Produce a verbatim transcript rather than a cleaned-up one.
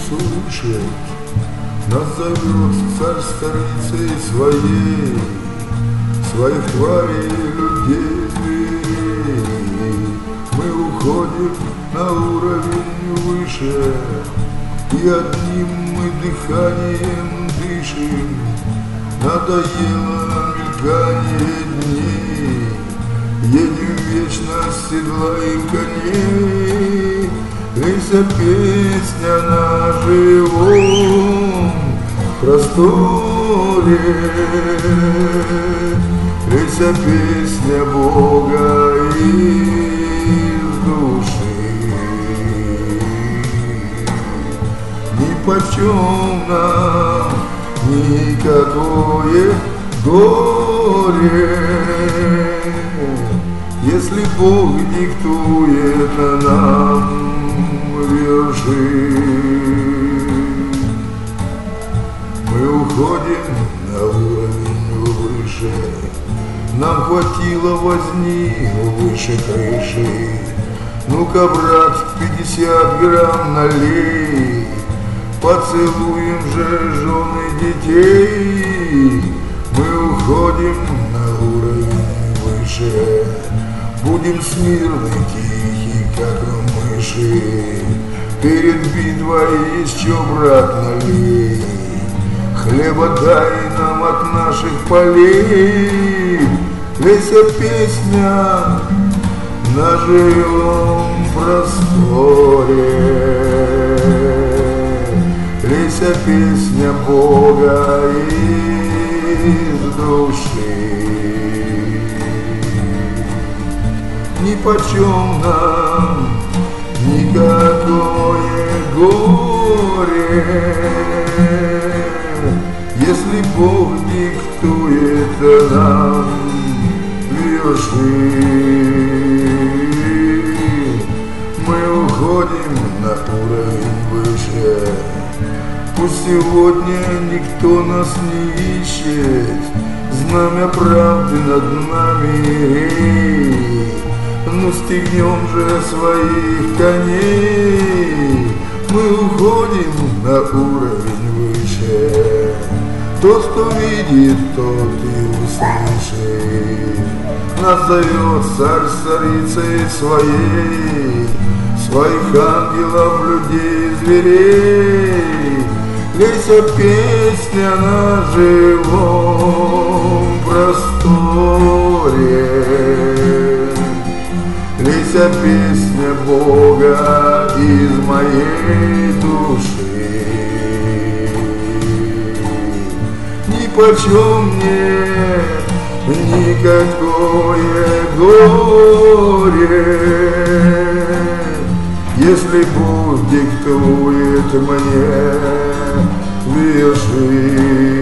услышать, нас зовет царь столицей своей, своих тварей, людей, зверей. Мы уходим на уровень выше, и одним мы дыханием дышим. Надоело мелькание дней, едем вечно, седлаем коней. Лейся песня на живом просторе, лейся песня Бога из души. Нипочем нам никакое горе, если Бог диктует нам верши. Мы уходим на уровень выше, нам хватило возни выше крыши. Ну-ка, брат, пятьдесят грамм налей, поцелуем же жены детей. Мы уходим на уровень выше, будем смирны, тихи, как мыши. Перед битвой еще, брат, налей, хлеба дай нам от наших полей. Лейся песня на живом просторе, лейся песня Бога из души. Нипочем нам никакое горе, если Бог диктует нам верши. Мы уходим на уровень выше, пусть сегодня никто нас не ищет, знамя правды над нами. Ну стегнем же своих коней, мы уходим на уровень выше. Тот, кто видит, тот и услышит. Нас зовет царь царицей своей, своих ангелов, людей, зверей. Лейся песня на живом просторе, лейся песня Бога из моей души. Нипочем мне никакое горе, если Бог диктует мне верши.